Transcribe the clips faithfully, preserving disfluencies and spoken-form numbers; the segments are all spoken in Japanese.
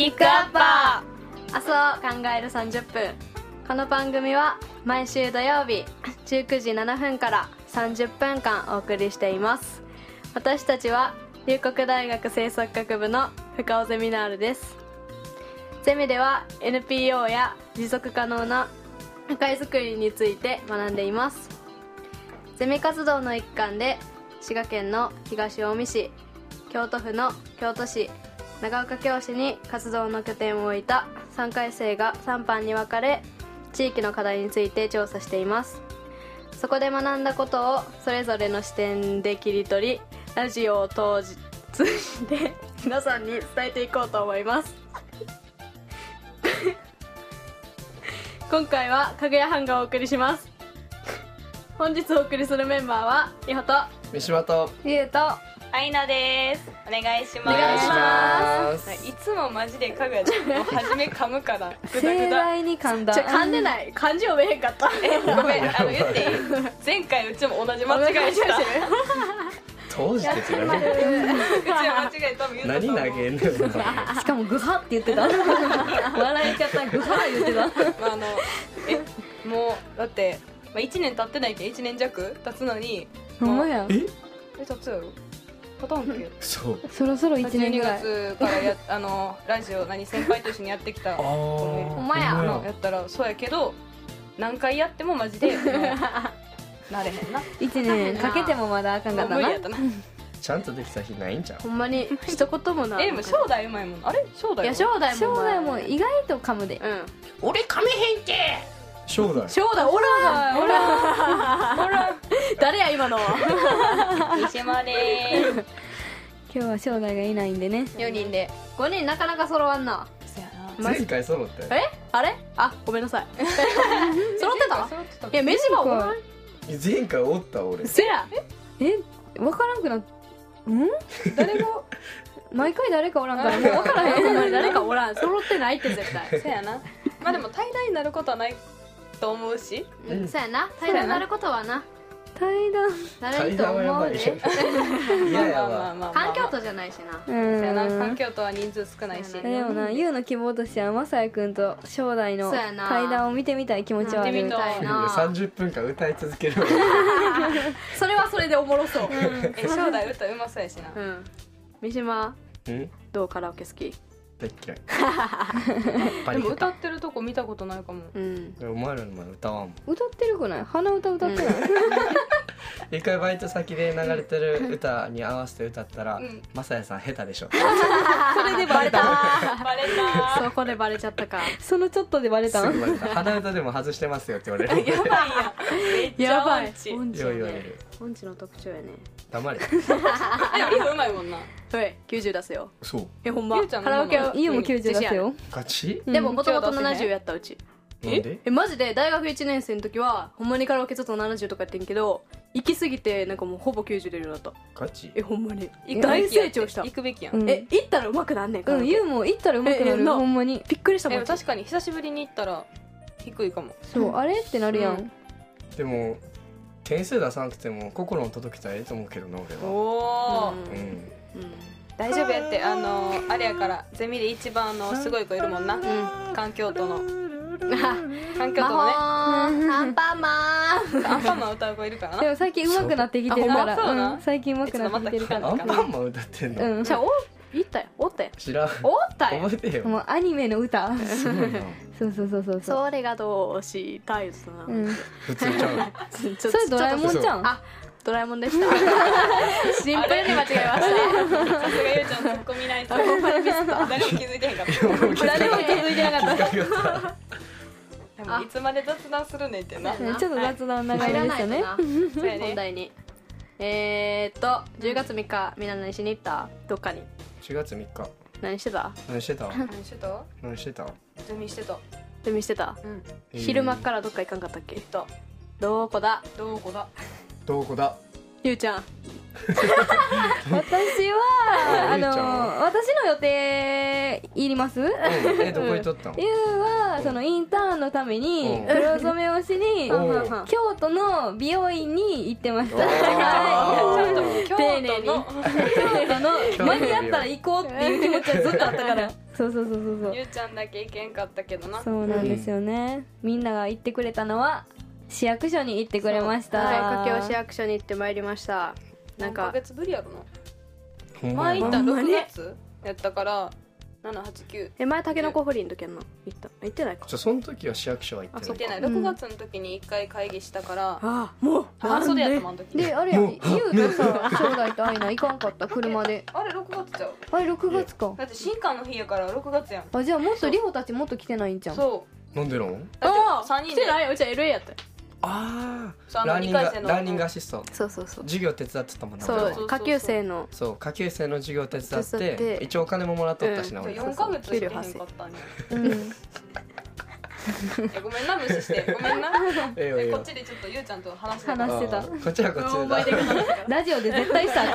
ピックアッパー、明日を考えるさんじゅっぷん。この番組は毎週土曜日じゅうくじななふんからさんじゅっぷんかんお送りしています。私たちは龍谷大学政策学部の深尾ゼミナールです。ゼミでは エヌピーオー や持続可能な社会づくりについて学んでいます。ゼミ活動の一環で滋賀県の東近江市、京都府の京都市、長岡京市に活動の拠点を置いたさんかい生がさん班に分かれ、地域の課題について調査しています。そこで学んだことをそれぞれの視点で切り取り、ラジオを通じて皆さんに伝えていこうと思います。今回はかぐや班がお送りします。本日お送りするメンバーはりほと三島とゆうとアイナです。お願いします。 お願いします。 いつもマジでかぐやでもう初め噛むからグダ盛グダ。 大に噛んだ。じゃ噛んでない、漢字読めへんかった。 えごめん、あの言っていい？前回うちも同じ間違いした当時って違ううちは間違い多分言ったと思う。 何投げんのよしかもグハって言ってた。笑い方グハ言ってた。 まああのえもうだってまあいちねん経ってないけどいちねん弱経つのにほんまや。 ええ経つやろ経たんっけそうそろそろいちねん 12 ぐらい。 月からやあのラジオ何先輩と一緒にやってきたあーほほんまやあのやったらそうやけど何回やってもマジでなれへんな。 いちねんかけてもまだあかんかったなもう無理やったな。 ちゃんとできた日ないんちゃう。 ほんまに一言もない。 えでも正代うまいもん。あれ正代いや正代も将来も意外と噛むで。 うん俺噛めへんけ正代正代おらんほらほら誰や今の。 西島でーす。 今日は将来がいないんでね。 よにんでごにんなかなか揃わんな。 そやな。 マジ前回揃ったよ。 えあれあごめんなさい。揃ってた。 揃ってたいや目島おらん。 前回おった俺。 せやえ分からんくなっん誰が毎回誰かおらんからもう分からへん。 ほんまに誰かおらん。揃ってないって絶対。 そやな。まあでも対談になることはないと思うし。 うんそうやな。対談になることはな対談なれると思うで。 いややわ。 まあ環境とじゃないしな。 うそやな。環ん境とは人数少ないし。 そうでもな、ユウの希望としてはマサヤくんと将来のそうやな対談を見てみたい気持ちはある。 見てみたいな三十分間歌い続ける。 それはそれでおもろそう。 え正代歌うまそうやしな。 うん三島うん。 どうカラオケ好き？ 大っ嫌い。やっぱりでも歌ってるとこ見たことないかも。 うんお前らの前歌わんもん。 歌ってるくない？鼻歌歌ってない？ 一回バイト先で流れてる歌に合わせて歌ったらうんまさやさん下手でしょ。 それでバレた。バレた。 そこでバレちゃったか。 そのちょっとでバレたん？ すぐバレた。鼻歌でも外してますよって言われる。 やばいやん。めっちゃ音痴。 音痴よう言よねわれる。 音痴の特徴やね。 黙れ。 でもリホうまいもんな。 はいきゅうじゅう出すよ。 そう。 えほんまゆうちゃんカラオケのユウもきゅうじゅう出すよ。 ガチ？ でももともとななじゅうやったうち。 なんで？ えマジで大学いちねん生の時はほんまにカラオケずっとななじゅうとかやってんけど、行き過ぎてなんかもうほぼきゅうじゅう出るようになった。 ガチ？ えほんまに行くべ大きやって成長した。 行くべきやん。 うんえ行ったら上手くなんねんカラオケ。 うん、ユウも行ったら上手くなる。 ええなほんまに。 びっくりしたもん。 でも確かに久しぶりに行ったら低いかも。 そうあれってなるやうんん。 でも点数出さなくても心に届きたらええと思うけどな俺は。 おお。 うんうん。 うん大丈夫やってあのあれやからゼミで一番あのすごい子いるもんな。環境との環境とのね。 魔法アンパンマン。 アンパンマン歌う子いるからな。 でも最近上手くなってきてるかそうあほんまそうら。 なうん最近上手くなってきてるかえちょっとら。 アンパンマン歌ってんの？ うんじゃあお行ったよおったよ知らん。 おったよ。 覚えてよ。 もうアニメの歌。 すごいな。 そうそうそうそうそう。 それがどうしたいですな。 うん。 普通ちゃう。 そそれドラえもんじゃん。 あドラえもんでした。シンプルに間違えました。 さすがゆうちゃんツッコミないと。誰も気づいてへんかった。 誰も気づいてなかった。 でもいつまで雑談するねんってな。 あちょっと雑談長入らいですよね。 ないとな。 そうやね本題に。えーっとじゅうがつみっかみんな何しに行った？どっかに。 しがつみっか。 何してた？ 何してた？ 何してた？ 何してた？ ゼミしてた。 ゼミしてた？ うん。 えー昼間からどっか行かんかったっけ？ 行った。 どこだ？ どこだ？ どこだ？ ゆうちゃん。 私はあゆうちゃんの私の予定いります？ うんえどこ行っとったん？ ゆうはそのインターンのためにうん黒染めをしにうんうんうん京都の美容院に行ってました。 おーはい京都の丁寧に京都の間に合ったら行こうっていう気持ちはずっとあったから。 そうそうそうそうそうゆうちゃんだけ行けんかったけどな。 そうなんですよね、みんなが行ってくれたのは市役所に行ってくれました。 はい、掛川市役所に行ってまいりました。なん何ヶか月ぶりやろな。 ほんまやな前行ったろくほんまにがつやったからななはちきゅうえ前タケノコ掘りの時やんな行った行ってないか。 じゃあその時は市役所は行ってない行ってない。ろくがつの時にいっかい会議したからああもう半袖やったもんあの時。 であれやん、 もゆうとさ正代とアイナ行かんかった車で。 あれろくがつちゃう。 あれろくがつか。 だって新刊の日やからろくがつやん。 あじゃあもっとリホたちもっと来てないんじゃん。 そうなんでのだあってさんにんで来てないようちは エルエー やったよ。 あそうあのあランニングにかい生のランニングアシストそうそうそう授業手伝ってたもんなそ俺はそうう下級生のそう下級生の授業手伝っ手伝ってて一応お金ももらっとったしなうん俺よんかげつ行けへんかったんや。 うんえごめんな無視してごめんな。 ええよええよえこっちでちょっとゆうちゃんと話してた。 話してたあーこっちはこっち覚えてでくださいラジオで絶対したらあ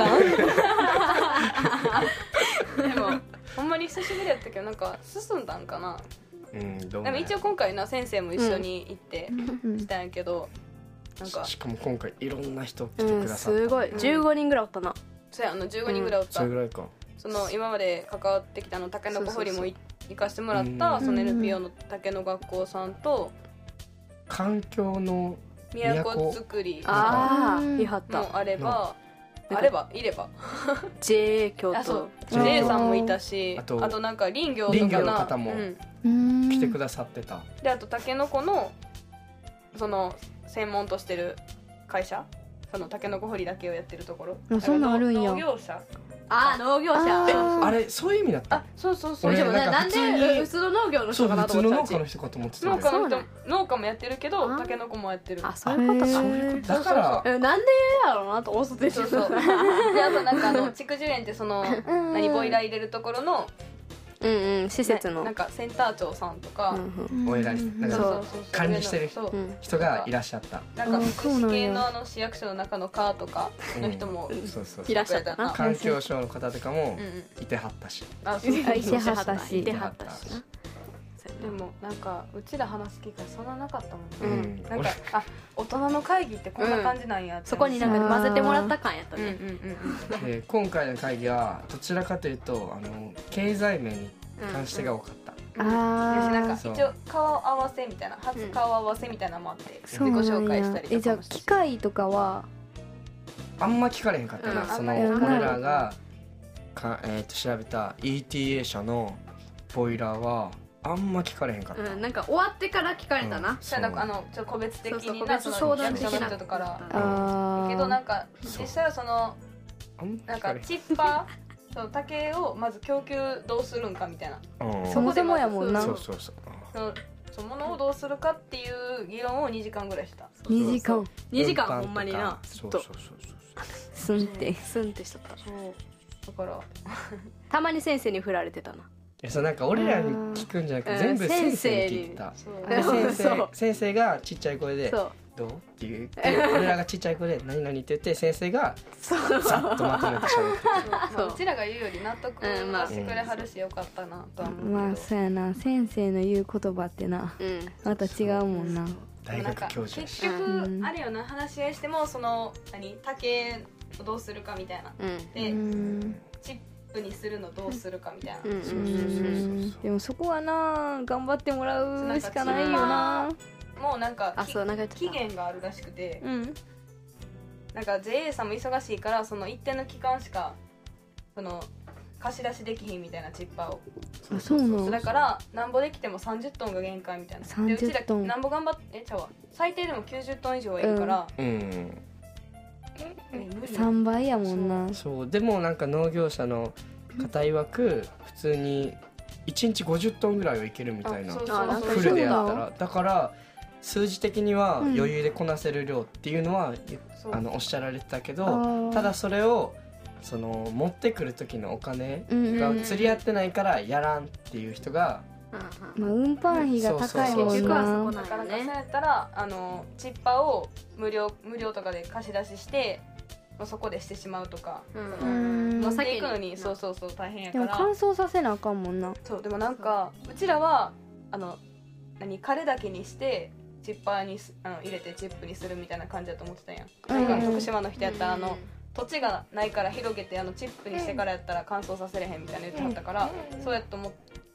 かんでもほんまに久しぶりやったけどなんか進んだんかな。 うんどうでも一応今回な先生も一緒に行ってうんしたんやけど、なんかしかも今回いろんな人来てうんくださったすごいじゅうごにんぐらいおったな。 そうやあのじゅうごにんぐらいおった。 それぐらいかその今まで関わってきたあの竹の子掘りもい行かしてもらっうんたその エヌピーオー の竹の学校さんと環境の都づくりああうんいはったもあればうんあればいればジェー 京あそう都ジェイジェイさんもいたしああととなんか林業とか林業のな方もうんうん来てくださってたであと竹の子のその専門としてる会社その竹の子掘りだけをやってるところあそんなんあるんや農業者ああ農業者あーあれそういう意味だったあそうそうそう俺でもねなんかなん普通にで普通の農業のそう人かな普通の農と思ってた家の人かと思ってたんだよ農家の人そうなん農家もやってるけどあー竹の子もやってるあそういうことかへーだからえなんでやろうなと思ってそうそうであとなんかあの筑樹園ってそのうん何ボイラー入れるところのうんうん施設のななんかセンター長さんとか、 うんうんお偉いなんかそうそうそう管理してるそううん人がいらっしゃったなんかあ福祉そうなんや系のあの市役所の中の課とかの人も、 うんそうそういらっしゃったな環境省の方とかもうんうんいてはったしあそうあいてはったしいてはったしなでもなんかうちら話す機会そんななかったもんね、 うんなんかあ大人の会議ってこんな感じなんやって、 そこになんか混ぜてもらった感やったうんうんねうんうんで今回の会議はどちらかというとあの経済面に関してが多かった私なんかそう一応顔合わせみたいな初顔合わせみたいなのもあって自己そうなんや紹介したりとかもしたしえじゃあ機械とかはあんま聞かれへんかったうんなそのあんまり聞かれへん俺らがか、えー、と調べた イーティーエー 社のボイラーはあんま聞かれへんかった、 うんなんか終わってから聞かれたうんなじゃあなんかあのちょっと個別的そうそう個別になその相談的な役所の人からあーけどなんかそう実際はそのあんまなん聞かれへんかチッパーその竹をまず供給どうするんかみたいなうんそもそもやもんなそうそうそうそのそのものをどうするかっていう議論をにじかんぐらいしたにじかんにじかんほんまになずっとそうそうそうそうすんってスンってしとったそうだからたまに先生に振られてたなえそうなんか俺らに聞くんじゃなくてうん全部先生に聞いてたそうでうん先そう生先生がちっちゃい声でそうどうって言って俺らがちっちゃい声で何々って言って先生がそうざっとまとめて喋ってまあうちらが言うより納得うんまあはしてくれはるしよかったなとは思うけど、 まあそうやな先生の言う言葉ってなうんまた違うもんな大学教授やし結局、 うんあれよな話し合いしてもその何竹をどうするかみたいなうんうで、 んチップにするのどうするかみたいな、 うんそうそうそうそうでもそこはな頑張ってもらうしかないよなもうなんかあきそうなんか言ってた期限があるらしくて、 うんなんか ジェイエー さんも忙しいからその一定の期間しかその貸し出しできひんみたいなチッパーをあそうなのだからなんぼできてもさんじゅっトンが限界みたいなでうちらさんじゅっトンなんぼ頑張ってえちゃうわ最低でもきゅうじゅっトン以上はいるから、 うんえ無理さんばいやもんなそうでもなんか農業者の方曰く普通にいちにちごじゅっトンぐらいはいけるみたいなあそうそうあなんかフルでやそうなったらだから数字的にはうん余裕でこなせる量っていうのは、 そうあのおっしゃられてたけあどーただそれをその持ってくる時のお金うんうんが釣り合ってないからやらんっていう人がうんまあ運搬費が高いも結んな局はそこだからなんよねそうやったらあのチッパーを無料無料とかで貸し出ししてもうそこでしてしまうとか、 うんそのうん持っ先ていくのににそうそうそう大変やでもから乾燥させなあかんもんなそうでもなんかうちらはあの何枯れだけにしてチッパーにすあの入れてチップにするみたいな感じだと思ってたんやん、 うんなんか徳島の人やったらあうんの土地がないから広げてあのチップにしてからやったら乾燥させれへんみたいな言ってはったから、そうやと思っ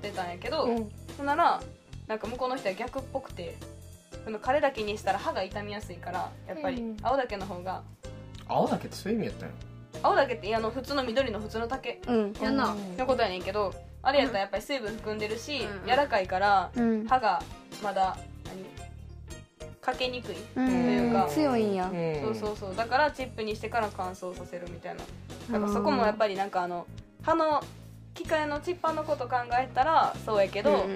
ってたんやけど、 うんそんならなんか向こうの人は逆っぽくて、その枯れ竹にしたら歯が傷みやすいからやっぱりうん青竹の方が、 青だけってそういう意味やったんや。 青竹ってあの普通の緑の普通の竹うんやんなのことやねんけど、あれやったらやっぱり水分含んでるし、 うん柔らかいからうん歯がまだ何かけにくい、 うんというか強いんやうんそうそうそう、だからチップにしてから乾燥させるみたいな。だからそこもやっぱりなんかあの歯の機械のチッパーのこと考えたらそうやけど、 うんうん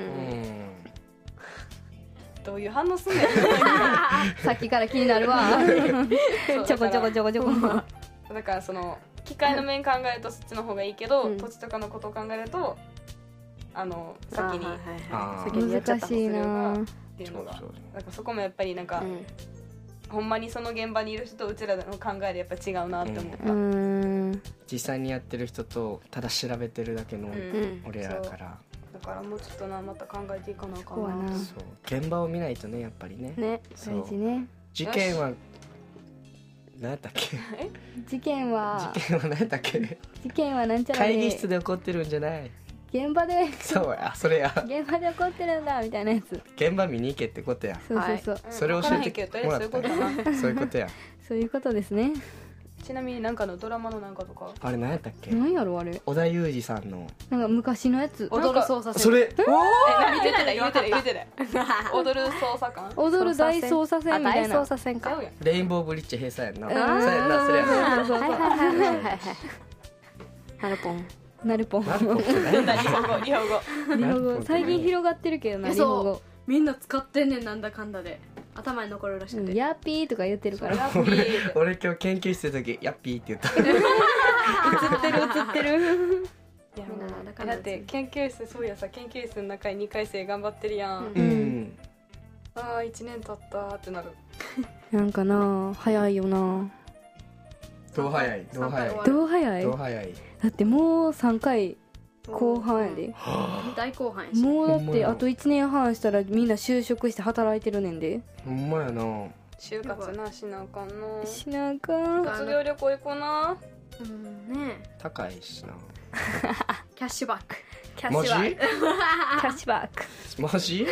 どういう反応すんねんさっきから気になるわそうちょこちょこちょこちょこだからその機械の面考えるとそっちの方がいいけど、 うん土地とかのことを考えるとあの先にあーはいはいあー先にやっちゃった難しいなっていうのが、 そうそうなんかそこもやっぱりなんか、 うんほんまにその現場にいる人とうちらの考えでやっぱ違うなって思った、 うーん実際にやってる人とただ調べてるだけのうん俺らから、 だからもうちょっとなまた考えていかなあかんなそうやなそう現場を見ないとねやっぱりねねそう大事ね事件は何やったっけ事件は事件は何やったっけ事件はなんちゃら会議室でで起こってるんじゃない現場でそうやそれや現場で起こってるんだみたいなやつ現場見に行けってことやそうそうそう、 うんそれを教えて分からへんけどとりもあえずらったんそういうことだなやそういうことやそういうことですねちなみになんかのドラマのなんかとかあれ何やったっけ何やろあれ織田裕二さんのなんか昔のやつ踊る操作それえ何言ってた言ってた言ってた踊る捜査官踊る大捜査線みたいなあ大捜査線かちゃうやんレインボーブリッジ閉鎖やんなうんそうやんなそれやなそうそうそうはいはいはいはいはいなるぽんなるぽんなるほどね何日本語日本語日本語最近広がってるけどなえ日本語そうみんな使ってんねんなんだかんだで頭に残るらしくてうんヤッピーとか言ってるからラッピーって俺今日研究室の時ヤッピーって言った映ってる映ってるいやみんなだからだって研究室そういやさ研究室の中ににかい生頑張ってるやん、 うんうんああいちねん経ったーってなるなんかな早いよなどう早いどう早い三回終わどう早いどう早いだってもうさんかい後半やで大後半やしもうだっほんまやてあといちねんはんしたらみんな就職して働いてるねんでほんまやな就活なしなあかんなしなあかん卒業旅行行こうなうんね高いしなキャッシュバックキャマジキャッシュバックマジ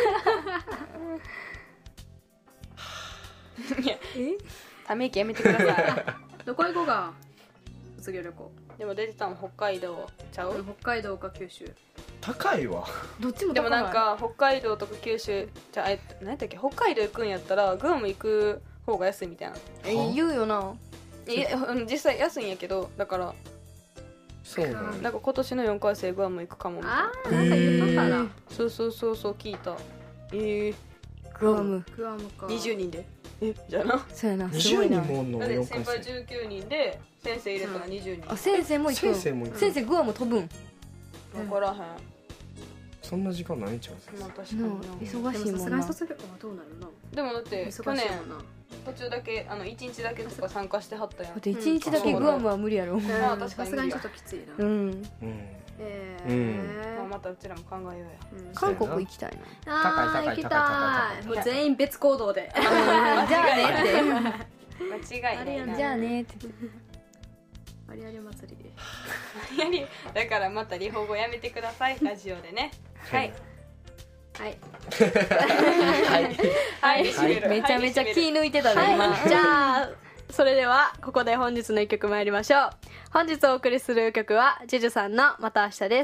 いやため息やめてくださどこ行こうか卒業旅行いでも出てたの北海道ちゃう、 北海道か九州高いわどっちもでもなんか北海道とか九州じゃあえ何やったっけ北海道行くんやったらグアム行く方が安いみたいなえ言うよないやうん実際安いんやけどだからそうなのなんか今年のよんかい生グアム行くかもみたいなあーなんか言っとったなそうそうそうそう聞いたええグアムグアムかにじゅうにんでえじゃあなそうやなす 20 ごいな人もおんのだってよん先輩じゅうきゅうにんで先生入れたらにじゅうにん、 あ先生も行くん先生も行く先生グアム飛ぶん分からへん、 そんな時間ないんちゃうまあ確かになな忙でもさすがにしいもんな卒業はどうなるのでもだって去忙しい年もんな途中だけあのいちにちだけとか参加してはったやんだっていちにちだけグアムは無理やろまあうん確かにさすがにちょっときついなうんうんえまあ、 ーまたうちらも考えようやうん韓国行きたいなあー高い高い行き高い高いたいもう全員別行動でじゃあねって間違いないなじゃあねってありあり祭りでやりだからまたリホ語やめてくださいラジオでねはいはいはいはい閉めるめちゃめちゃ気抜いてたね今はい、じゃあそれではここで本日の一曲参りましょう。本日お送りする曲はジュジュさんのまた明日です。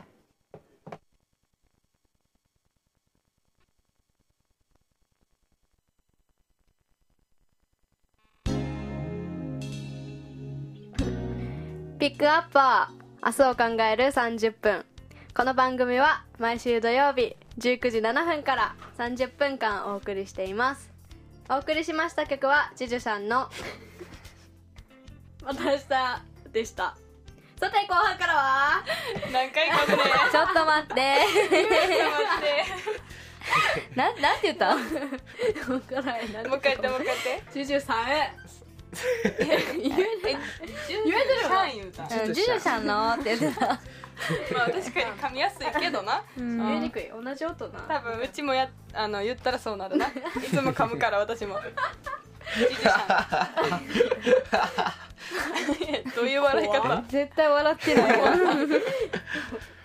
ピックアップは明日を考えるさんじゅっぷん。この番組は毎週土曜日じゅうくじななふんからさんじゅっぷんかんお送りしています。お送りしました曲はジュジュさんのまた明日でした。さて後半からは何回かねちょっと待ってちょっと待ってななんて言った分からへんなもう一回言ってもう一回言ってジュジュさんへ言え言えてるシャン言うたまうんジュジュさんのって言ってたあ確かに噛みやすいけどな言いにくい同じ音な多分うちもやあの言ったらそうなるないつも噛むから私もジュジュさんどういう笑い方絶対笑ってないわ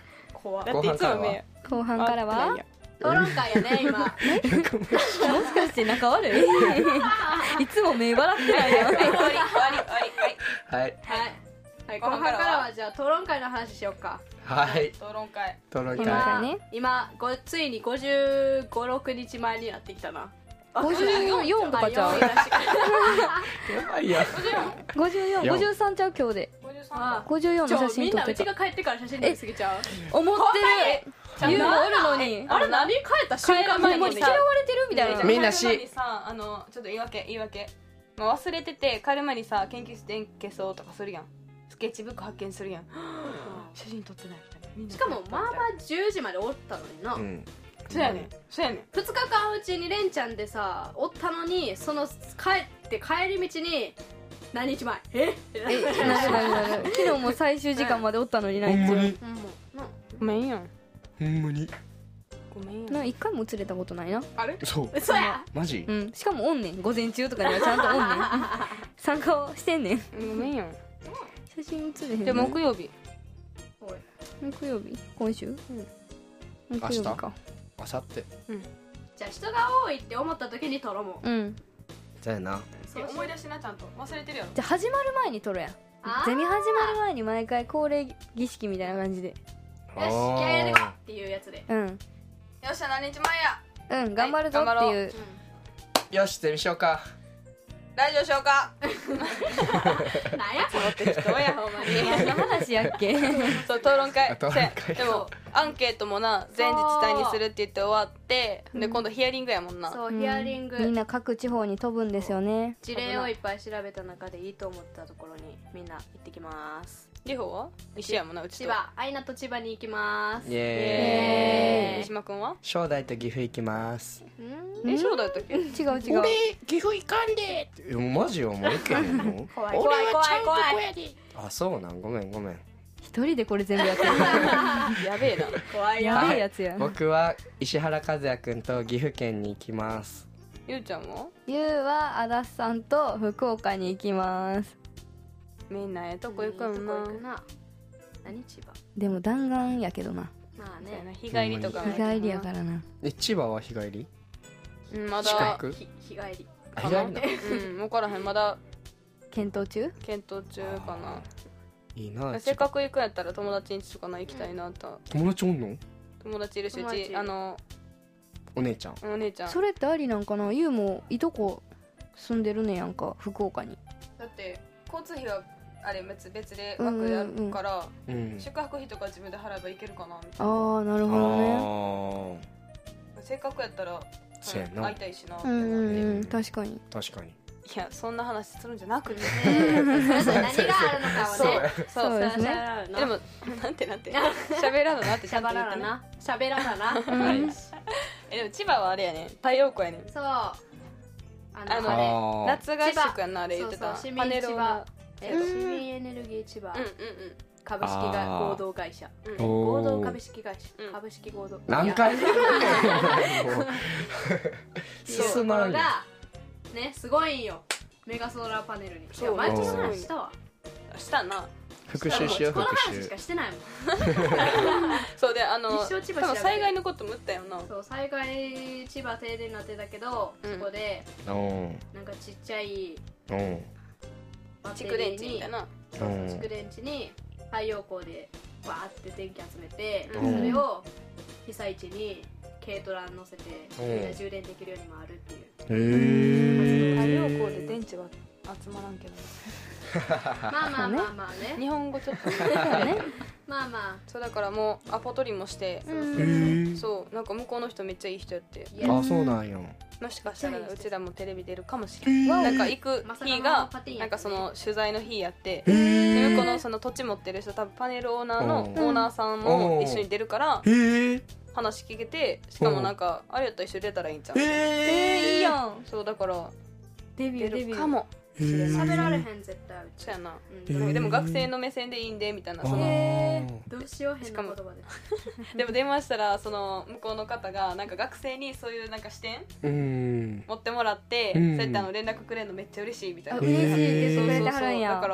怖だっていつも目後半からはも討論会やね今しかして仲悪いいつも目笑ってないよ終わり終わり終わりはいはいはい、はい、後半からはじゃあ討論会の話しようか。 はい討論会討論会今回ね今ごついにごじゅうご、ろくにちまえになってきたな。 ごじゅうよんとかちゃうあよんらしいやばいやごじゅうよん、ごじゅうさんちゃう今日でごじゅうさんあごじゅうよんのちょ写真撮ってたみんなうちが帰ってから写真撮りすぎちゃう。 思ってるユウもおるのにあれ何帰った瞬間ほんまに前に嫌われてるみたいなみんなし帰る前にさあのちょっと言い訳言い訳、まあ、忘れてて帰る前にさ研究室電消そうとかするやん、スケッチブック発見するやん写真撮ってないみたいな、みんなしかもまあまあじゅうじまでおったのにな、 うんそうやねんそうやねんふつかかんうちにレンちゃんでさおったのに、その帰って帰り道に何日前ええなるなるなる昨日も最終時間までおったのになほんまにうんもうなごめんやんほんまにごめんやんな一回も釣れたことないなあれそう嘘やマジうんしかもおんねん午前中とかにはちゃんとおんねん参加をしてんねんごめんやん写真写れへんで木曜日おい木曜日今週うん木曜日かあさってじゃあ人が多いって思った時に撮ろうもん。 うんそうやなそう思い出しなちゃんと忘れてるやろじゃあ始まる前に撮ろうやあーゼミ始まる前に毎回恒例儀式みたいな感じでよし気合い入れてこっていうやつで。 うんよっしゃ何日前やうん頑張るぞってはいいうよしゼミしようかラジオしようかなんやその適当やほんまに何の話やっけそう討論会討論会せやでもアンケートもな全自治体にするって言って終わってで今度ヒアリングやもんなそうヒアリング、 みんな各地方に飛ぶんですよね事例をいっぱい調べた中でいいと思ったところにみんな行ってきます。 リホは一緒やもんなうちと千葉アイナと千葉に行きます。 イエーイええーー三島くんは正代と岐阜行きますうんえそうだったっけ違う違う岐阜行かんでってマジよもう行けへんの怖い怖い怖い怖いあそうなんごめんごめん一人でこれ全部やってるやべえな怖いよ。 やべえやつや僕は石原和也くんと岐阜県に行きますゆうちゃんもゆうは足立さんと福岡に行きますみんなええとこ行くもんいいとこ行くなな。何千葉でも弾丸やけどなまあねそうやな日帰りとかも日帰りやからなえ千葉は日帰りうんまだ近くひ日帰りあ日帰りなのうん分からへんまだ検討中検討中かないいなせっかく行くんやったら友達ん家とかな行きたいなと友達おんの友達いるしう友達ちあのお姉ちゃんお姉ちゃんそれってありなんかなゆうもいとこ住んでるねやんか福岡にだって交通費はあれ別別で枠であるから、 うん宿泊費とか自分で払えばいけるかなみたいなああなるあほどねーせっかくやったらそうやな会いたいしなってうん思って、 うんういん確かに確かにやそんな話するんじゃなくてそれぞれ何があるのかをねそうそうですねでもなんてなんて喋らななってちしゃゃんと言ってねばらななしゃべらななうんえでも千葉はあれやね太陽光やねんそうあのあのあれあー夏合宿やんなあれ言ってたそうそう市民パネルをなえっと市民エネルギー千葉うんうん株式があー合同会社うんうんおー合同株式会社うん株式合同何回い言うねんもうっていうとこ進まんよろがねすごいんよメガソーラーパネルにそういや毎年の話したわしたな復習しようこの復話し習かしてないもんそうであの一生千葉調べて多分災害のことも言ったよなそう災害千葉停電になってたけど、 うんそこでうんなんかちっちゃいうんバッテ蓄電リーに池みたいなそうそううん蓄電池に太陽光でバーって電気集めて、 うんそれを被災地に軽トラに乗せてうんみんな充電できるように回るっていうへえ太陽光で電池は集まらんけどまあまあまあまあね日本語ちょっとそうねまあまそうだからもうアポ取りもしてあそううんそうへえそうなんか向こうの人めっちゃいい人やっていやあそうなんやもしかしたらめっちゃいい人うちらもテレビ出るかもしれないなんか行くまさかの日がパティーンやったねなんかその取材の日やってへでえ向こうのその土地持ってる人多分パネルオーナーのオうんーナーさんも一緒に出るからへえ話聞けてしかもなんかあれやったら一緒に出たらいいんちゃうへえーいいやんそうだからデビュ出ーデビューるかもへえ喋られへん絶対うちそうやなうんへーでも学生の目線でいいんでみたいなそのへどうしよう変な言葉ででも電話したらその向こうの方がなんか学生にそういうなんか視点うん持ってもらって、 うんそうやってあの連絡くれるのめっちゃ嬉しいみたいなあ嬉しいって言ってくれてそうそうそうはるんやだから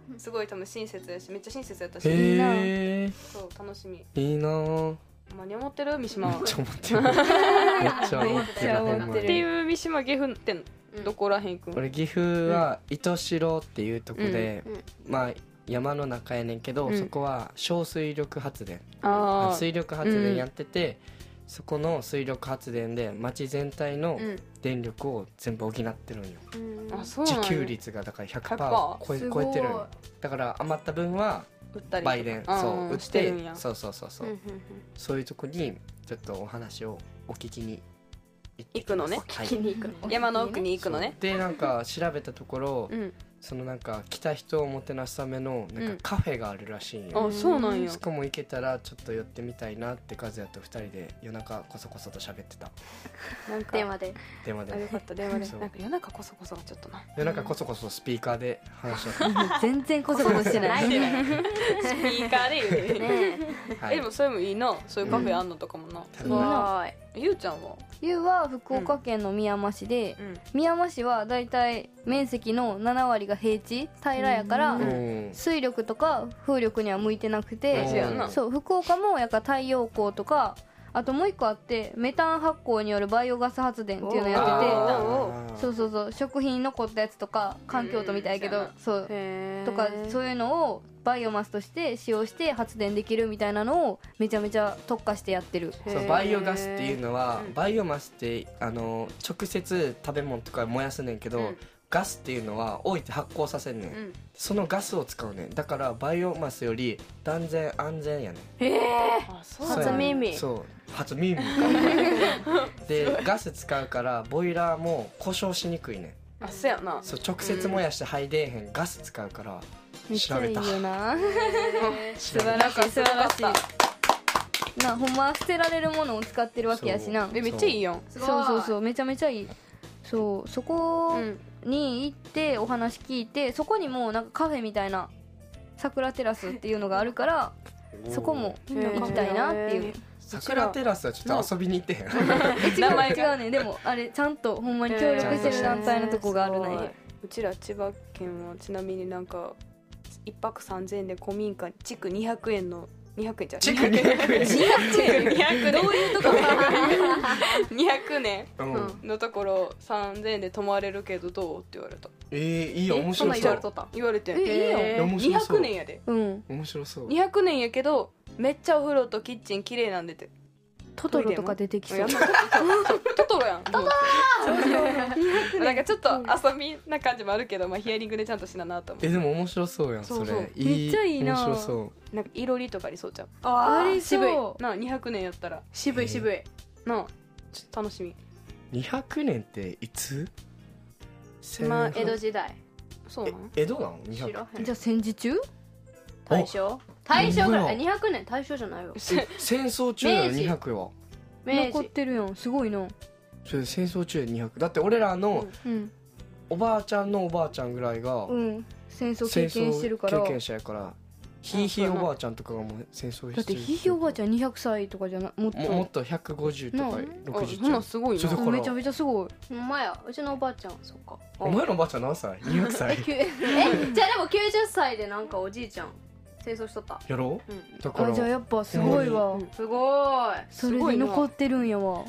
すごい多分親切やしめっちゃ親切やったし、 へえそう楽しみ。 いいなぁ。 何思ってる三島はめっちゃ思ってるめっちゃ思ってるほんまってに。 いう三島岐阜ってどこらへん行くん？ 俺岐阜は糸代っていうとこで、 うんうんまあ山の中やねんけど、 うんそこは小水力発電、 あ水力発電やってて、そこの水力発電で町全体のーうん電力を全部補ってるんよ。 うんあそうなんや自給率がだから ひゃくパーセントひゃくパー超えすごい超えてるんよ。だから余った分は売ったりとか売電あーそう売っしてるんや。 そうそうそうそう、 うんうんそういうとこにちょっとお話をお聞きに行ってきます行くのねはい聞きに行くの山の奥に行くのね。 そうでなんか調べたところ、 うん。 そのなんか来た人をもてなすためのなんうんかカフェがあるらしいんよ、 あそうなんやそ。こも行けたらちょっと寄ってみたいなって和也と二人で夜中こそこそと喋ってたなんか電話で電話であよかった電話でそうなんか夜中こそこそがちょっとな。 夜中こそこそスピーカーで話し合っ全然こそこそしてないスピーカーで言うて。 ねて、はえでもそれもいいな。そういうカフェあんのとかもな。 すごいゆうちゃんは？ ゆうは福岡県の宮山市で、 うん。 宮山市はだいたい面積のなな割が平地平らやから、 うんうん水力とか風力には向いてなくて、 うんそうやんな。 そう福岡もやから太陽光とかあともう一個あってメタン発酵によるバイオガス発電っていうのやっててあーそうそうそう食品に残ったやつとか環境とみたいけど、 うんそうへーとかそういうのをバイオマスとして使用して発電できるみたいなのをめちゃめちゃ特化してやってる。 そうバイオガスっていうのは、 うんバイオマスってあの直接食べ物とか燃やすねんけど、 うんガスっていうのは置いて発酵させんねん、 うん。 そのガスを使うねん。だからバイオマスより断然安全やねん。 あそうそうや初耳そう初耳かでガス使うからボイラーも故障しにくいねん。 あそうやな。 そう直接燃やして肺出えへんガス使うからめっちゃいいよな素素晴らしい素晴らしいなほんまは捨てられるものを使ってるわけやしなそうえめっちゃいいやん。 すごいそうそうそうめちゃめちゃいいそうそこうん。 に行ってお話聞いてそこにもなんかカフェみたいな桜テラスっていうのがあるからそこも行きたいなっていう桜テラスはちょっと遊びに行ってへん名前が違うねでもあれちゃんとほんまに協力してる団体のとこがあるねすごいうちら千葉県はちなみになんか一泊さんぜんえんで古民家築にひゃくえんのにひゃくえんじゃん築にひゃくえんにひゃくえんにひゃくねんどういうとこにひゃくねうんんのところさんぜんえんで泊まれるけどどうって言われた。 えー、いいよ面そん白そうなん言われとった言われてんえいいやんいや面にひゃ白そうくねんやでうん面白そうにひゃくねんやけどめっちゃお風呂とキッチン綺麗なんでてトトロとか出てきそうやんなそうトトロやんトトロなんかちょっと遊びな感じもあるけど、まあ、ヒアリングでちゃんとしななと思えでも面白そうやんそれそうそういめっちゃいいな面白そううなんかいろりとかありそうちゃうあーあり渋いそうなあにひゃくねんやったら渋い渋いなあちょっと楽しみにひゃくねんっていつまあ千江戸時代えそうなの江戸なのにひゃく知らへんじゃあ戦時中大正大正ぐらほんまやいにひゃくねん大正じゃないよえ戦争中や明治にひゃくは明残っ治てるやんすごいなそれ戦争中やにひゃくだって俺らのうんおばあちゃんのおばあちゃんぐらいがうん戦争戦経験してるから争経験者やからひいひいおばあちゃんとかがもう戦争だってひいひいおばあちゃんにひゃくさいとかじゃなもっとももっとひゃくごじゅうとかなあろくじゅうあそんなんすごいなちょっとこれめちゃめちゃすごいほんまやうちのおばあちゃんそっかお前のおばあちゃん何歳にひゃくさいきゅえじゃあでもきゅうじゅっさいでなんかおじいちゃん戦争しとったやろうんうだからあじゃあやっぱすごいわうんすごいそれで残ってるんやわ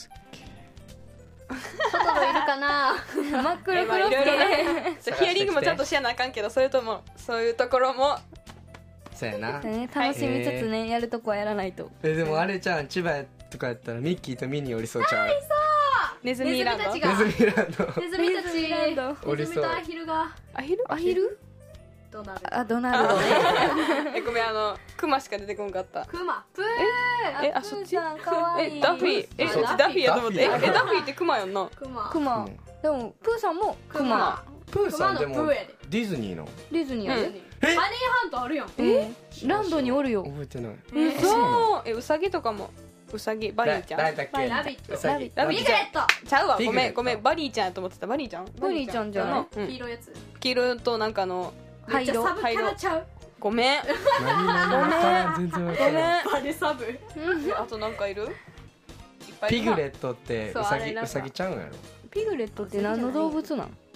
トトロいるかな真っ黒えまあ黒いろいろくねそうヒアリングもちゃんとしやなあかんけどそれともそういうところもそうやなてね楽しみつつねやるとこはやらないとえでもあれじゃん千葉とかやったらミッキーとミニーおりそうちゃうネズミランドネズミたちがネズミランドネズミたちネズミランドネズミとアヒルがアヒルアヒルどうなるあドナルドねえごめんあのクマしか出てこんかったクマプーえあそっちプーさんかわいいえダッフィーえうちそうダッフィーやと思ってえダッフィーえダッフィーってクマやんなクマクマうんでもプーさんもククママプーさんでもクマのプーやでディズニーのディズニーやでうんハニーハントあるやんえランドにおるよ覚えてないえあそうなのそうえウサギとかもウサギバリーちゃん誰だっけラビットウサギラビットビグレットちゃうわごビグレットめんごめんバリーちゃんやと思ってたバリーちゃんバリーちゃんじゃないうん黄色いやつ黄色となんかあのめっちゃサブキ灰色ャラちゃうごめん何何分からん全然分ごめんからんバレサブえあとなんかいるいっぱいいるなピグレットってそうウサあれなんかギウサギちゃうんやろピグレットって何の動物なんブ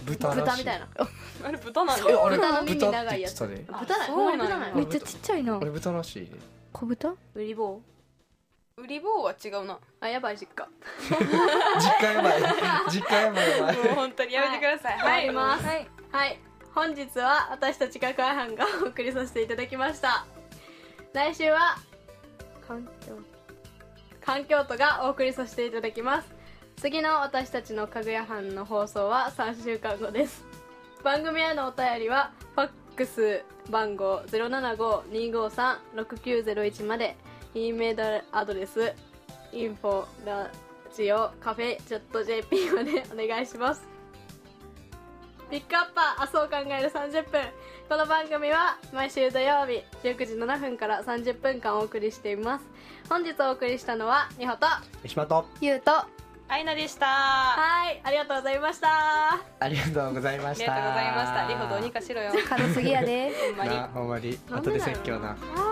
豚らしい。 豚みたいなあれ豚なんえだあれ豚の耳豚長いやつって言ってたで。 豚ないあほんまにそうなんや豚ないめっちゃちっちゃいなあれ豚らしいで。 小豚ウリボ売り棒は違うなもーあやばい実家実家やばい実家やばいやばい。 う本当にやめてください入りますはいはい本日は私たち学会班がお送りさせていただきました。来週は環境環境とがお送りさせていただきます。次の私たちのかぐや班の放送はさんしゅうかんごです。番組へのお便りはファックス番号 ゼロななご にーごーさん ろくきゅうゼロいち まで、 E メールアドレス インフォ ラジオカフェ .jp までお願いします。ピックアッパー明日を考えるさんじゅっぷん。この番組は毎週土曜日じゅうくじななふんからさんじゅっぷんかんお送りしています。本日お送りしたのはみほと三島とゆうとアイナでしたはいありがとうございました。 ありがとうございまありした。 がとうございました。リホどうにかしろよ軽すぎやでほんまになほんまに後で説教な。 あ